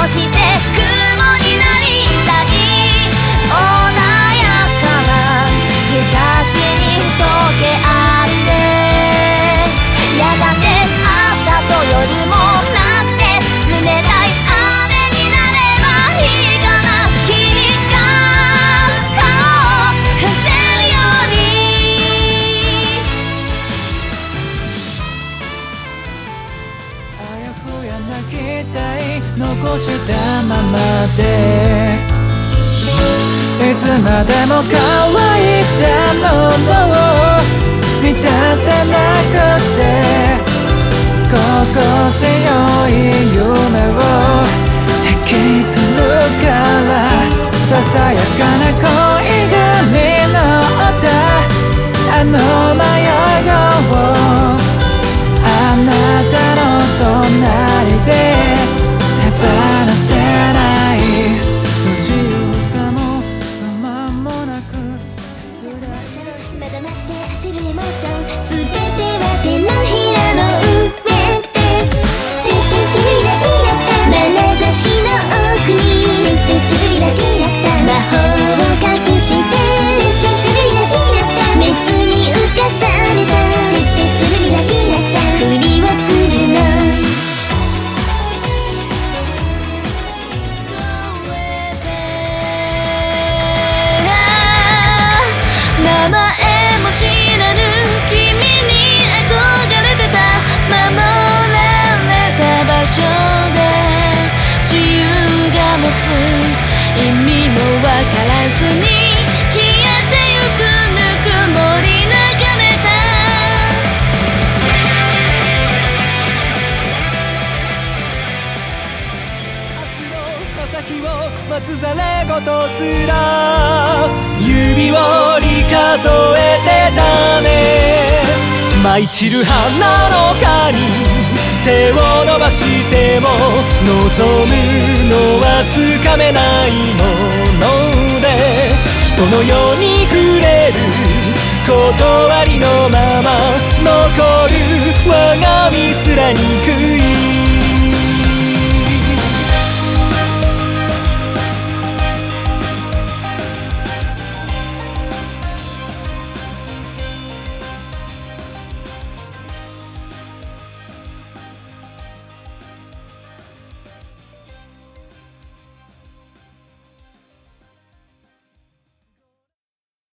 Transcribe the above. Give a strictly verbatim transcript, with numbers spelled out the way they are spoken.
して雲になりたい。穏やかな日差しに溶け合って、やがて朝と夜もなくて冷たい雨になればいいかな。君が顔を伏せるように。 あやふや泣きたい残したままで、いつまでも乾いたものを満たせなくて、心地よい夢を引きずるから、ささやかな恋が実ったあの迷いをあなたの隣で手放せない。不自由さも間もなくまだ待って焦るエモーション、すべては手のひらの上で、テテトゥルリラティラタ、眼差しの奥にテテトゥルリラティラタ、魔法を隠してテテトゥルリラティラタ、熱に浮かされたテテトゥルリラティラタ、ふりをするの。名前も知らぬ君に憧れてた、守られた場所で自由が持つ意味もわからずに消えてゆくぬくもり眺めた。 明日の朝日を松ざれごとすら指折り数えてたね。舞い散る花の花に手を伸ばしても望むのはつかめないもので、人のように触れる断りのまま残る我が身すら憎い